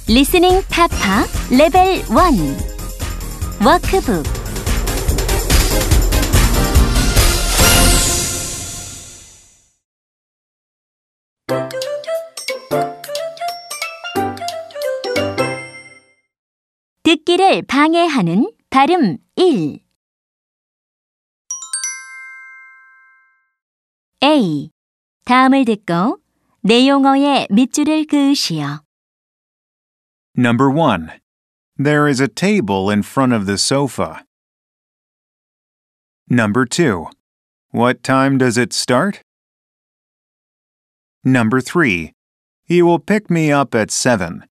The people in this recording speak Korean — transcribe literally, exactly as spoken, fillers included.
리스닝 타파 레벨 일 워크북 듣기를 방해하는 발음 일 A. 다음을 듣고 내용어의 밑줄을 그으시오. Number one. There is a table in front of the sofa. Number two. What time does it start? Number three. He will pick me up at seven.